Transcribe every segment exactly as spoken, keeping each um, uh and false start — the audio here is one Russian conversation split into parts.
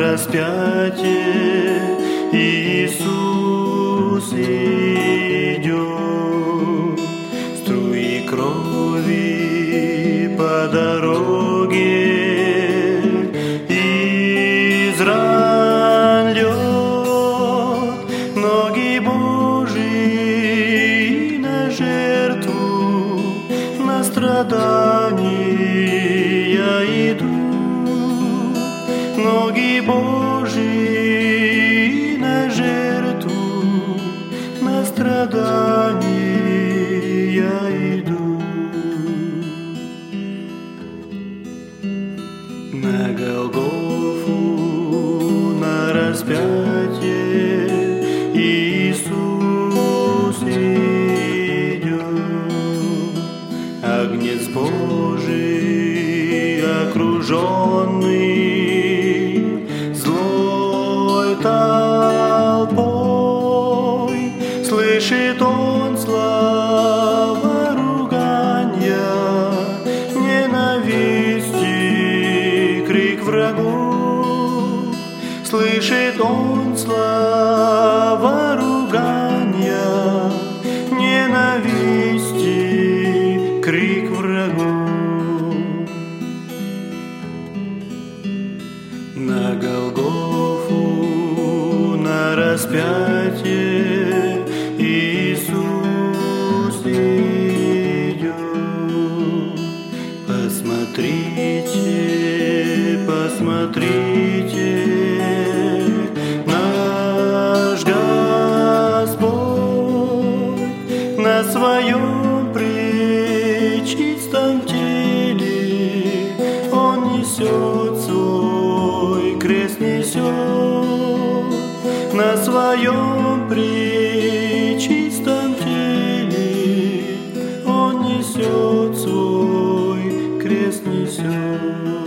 распятие Иисус идет, струи крови по дороге из ран льет, ноги Божьи на жертву, на страдания идут. Ноги Божьи на жертву, на страдания идут. На Голгофу, на распятие Иисус идет, Агнец Божий окруженный толпой, слышит он слова руганья, ненависти, крик врагов. Слышит он слова руганья, ненависти, крик врагов. На Голгофу, на распятие Иисус идет. Посмотрите, посмотрите, наш Господь на своем пречистом теле Он несет свой крест, несет на своем пречистом теле, Он несет свой крест, несет.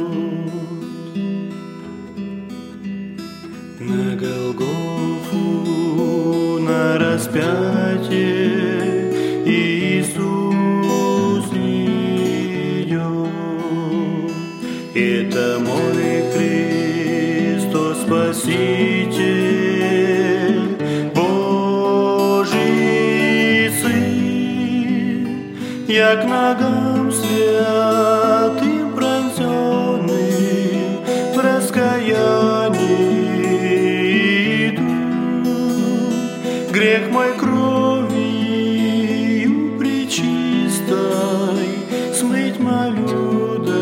На Голгофу, на распятие Иисус идет. Это мой Христос Спаситель, Божий Сын, я к ногам святым пронзенным в раскаянии иду. Грех мой кровью пречистой смыть молю, да